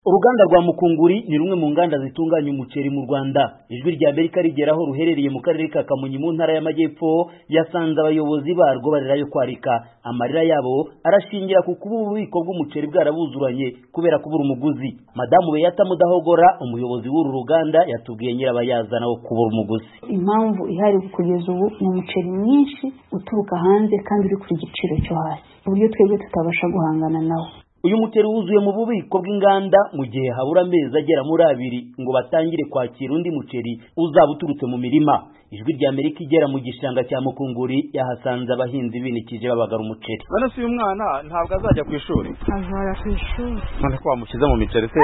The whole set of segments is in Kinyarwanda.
Uruganda rwa Mukunguri ni rumwe mu nganda zitunganya umuceri mu Rwanda. Ijwi rya Amerika rigeraho ruherereye mu karere ka Kamonyi mu ntara y'Amajyepfo yasanze abayobozi barwo barirayo kwarika. Amarira yabo arashingira ku kuba ububiko bw'umuceri bwarabuzuranye kubera kubura umuguzi. Madamu Beata Mudahogora, umuyobozi w'uru ruganda, yatubwiye nyirabayazana wo kubura umuguzi. Impamvu ihari kugeza ubu ni umuceri mwinshi uturuka hanze kandi uri kuri giciro cyo hasi, uburyo twebwe tutabasha guhangana nawo. Uyu muceri wuzuye mu bubiko bw'inganda mu gihe habura amezi agera muri 2 ngo batangire kwakira undi muceri uzaba uturutse mu mirima. Ijwi rya Amerika igera mu gishanga cya Mukunguri yahasanze abahinzi binikije babagara umuceri. Bano si umwana ntabwo azajya ku ishuri. Azara ku ishuri. None ko wamukiza mu miceri se?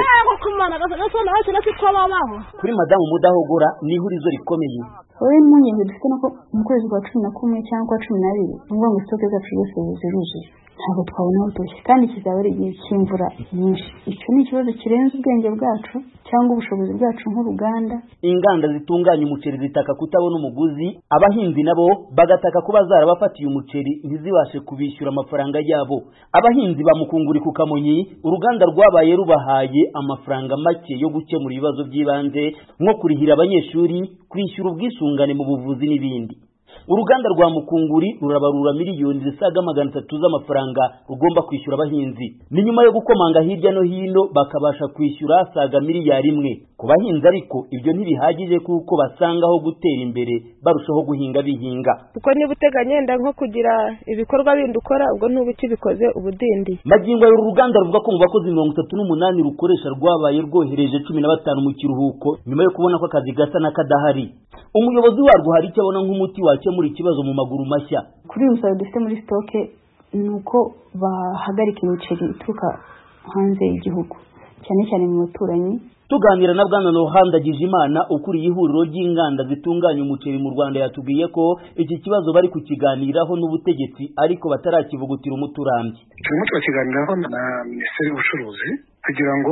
Kuri Madamu Mudahogora ni ihurizo rikomeye. Wowe impungenge dufite nuko mu kwezi kwa 11 cyangwa 12 ngo stoke zacu zose ziruzuye. Ntabwo twabona utushye kandi kizaba ari igihe cy'imvura nyinshi. Icyo ni ikibazo kirenze ubwenge bwacu cyangwa ubushobozi bwacu nk'uruganda. Inganda zitunganya umuceri zitaka kutabona umuguzi, abahinzi nabo bagataka kuba zarabafatiye umuceri ntizibashe kubishyura amafaranga yabo. Abahinzi ba Mukunguri ku Kamonyi, uruganda rwabaye rubahaye amafaranga make yo gukemura ibibazo by'ibanze nko kurihira abanyeshuri, kwishyura ubwisungane mu buvuzi n'ibindi. Uruganda rwa Mukunguri rurabarura miliyoni zisaga 300 z'amafaranga rugomba kwishyura abahinzi. Ni nyuma yo gukomanga hirya no hino bakabasha kwishyura asaga miliyari 1. Ku bahinzi ariko ibyo ntibihagije kuko basangaho gutera imbere barushaho guhinga bihinga. Uko niba uteganyenda nko kugira ibikorwa bindi ukora ubwo ntubikibikoze ubudindi. Magingo y'uru ruganda ruvuga ko mu bakozi 38 rukoresha rwabaye rwohereje 15 mu kiruhuko nyuma yo kubona ko akazi gasa n'akadahari. Umuyobozi warwo hari icyo abona nk'umuti wakemura ikibazo mu maguru mashya. Kuri uyu musaruro dufite muri stoke nuko bahagarika imiceri ituruka hanze y'igihugu cyane cyane mu baturanyi. Tuganira na Bwana Nohanda Gijimana ukuriye ihuriro ry'inganda zitunganya umuceri mu Rwanda yatubwiye ko iki kibazo bari kukiganiraho n'ubutegetsi ariko batarakivugutira umuturambye. Turimo turakiganiraho na Minisiteri y'Ubucuruzi kugira ngo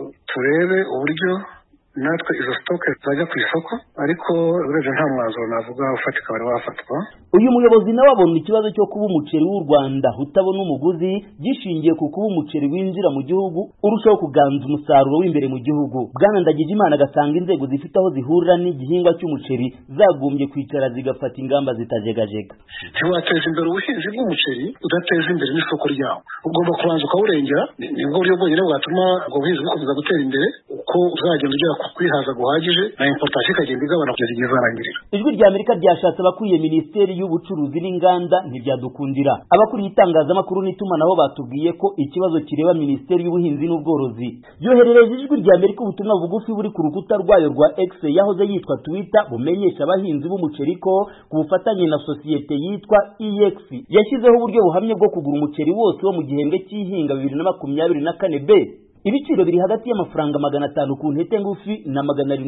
turebe uburyo natwe izo stoke zajya ku isoko, ariko urebye nta mwanzuro navuga ufatika bari wafatwa. Uyu muyobozi nawe abona ikibazo cyo kuba umuceri w'u Rwanda utabona umuguzi gishingiye ku kuba umuceri winjira mu gihugu urushaho kuganza umusaruro w'imbere mu gihugu. Bwana Ndagijimana agasanga inzego zifite aho zihurira n'igihingwa cy'umuceri zagombye kwicara zigafata ingamba zitajegajega. Ntiwateza imbere ubuhinzi bw'umuceri udateza imbere n'isoko ryawo. Ugomba kubanza ukawurengera, nibwo buryo bwonyine bwatuma ubwo buhinzi bukomeza gutera imbere, uko uzagenda ugera kwihaza guhagije na importation ikagenda igabana kugeza igihe zarangirira. Ijwi rya Amerika ryashatse abakuriye Minisiteri y'Ubucuruzi n'Inganda ntibyadukundira. Abakuriye itangazamakuru n'itumanaho batubwiye ko ikibazo kireba Minisiteri y'Ubuhinzi n'Ubworozi. Yoherereje Ijwi rya Amerika ubutumwa bugufi buri ku rukuta rwayo rwa X yahoze yitwa Twitter bumenyesha abahinzi b'umuceri ko ku bufatanye na sosiyete yitwa EX yashyizeho uburyo buhamye bwo kugura umuceri wose wo mu gihembwe cy'ihinga 2024B. Ibiciro biri hagati y'amafaranga 500 ku ntete ngufi na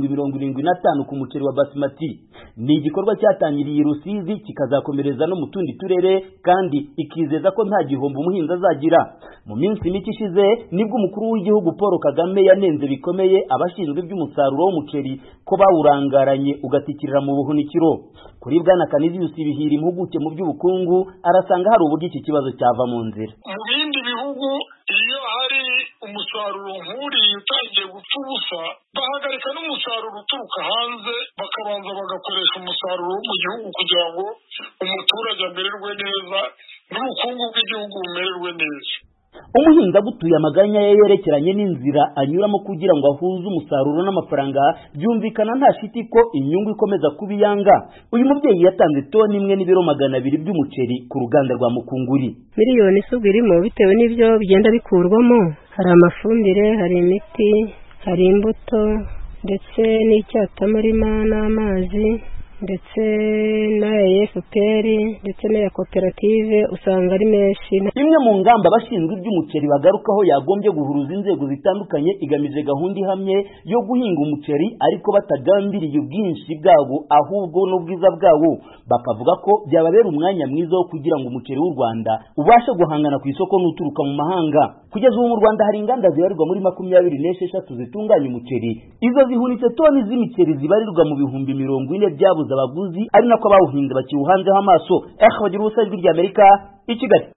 775 ku muceri wa basmati. Ni igikorwa cyatangiriye Rusizi kikazakomereza no mu tundi turere kandi ikizeza ko nta gihombo umuhinzi azagira. Mu minsi mike ishize nibwo umukuru w'igihugu Paul Kagame yanenze bikomeye abashinzwe by'umusaruro w'umuceri ko bawurangaranye ugatikirira mu buhunikiro. Kuri Bwana Canisius Bihira impuguke mu by'ubukungu arasanga hari uburyo iki kibazo cyava mu nzira. Mu bindi bihugu iyo hari umusaruro nk'uriya utangiye gupfa ubusa bahagarika n'umusaruro uturuka hanze bakabanza bagakoresha umusaruro wo mu gihugu kugira ngo umuturage amererwe neza n'ubukungu bw'igihugu bumererwe neza. Umuhinzi agutuye amaganya ye yerekeranye n'inzira anyuramo kugira ngo ahuze umusaruro n'amafaranga byumvikana nta shiti ko inyungu ikomeza kubiyanga. Uyu mubyeyi yatanze toni 1.2 by'umuceri ku ruganda rwa Mukunguri. Miliyoni isubirimo bitewe n'ibyo bigenda bikurwamo. Hari amafumbire, hari imiti, hari imbuto ndetse n'icyatamurima n'amazi ndetse na FPR ndetse na koperative usanga ari menshi. Imwe mu ngamba bashinzwe iby'umuceri bagarukaho yagombye guhuruza inzego zitandukanye igamije gahunda ihamye yo guhinga umuceri ariko batagambiriye ubwinshi bwawo ahubwo n'ubwiza bwawo. Bakavuga ko byababera umwanya mwiza wo kugira ngo umuceri w'u Rwanda ubashe guhangana ku isoko n'uturuka mu mahanga. Kugeza ubu mu Rwanda hari inganda zibarirwa muri 26 zitunganya umuceri. Izo zihunitse toni z'imiceri zibarirwa mu bihumbi 40 byabuze abaguzi ari nako bawuhinze bakiwuhanzeho amaso. Bagira ubusajwi rya Amerika i Kigali.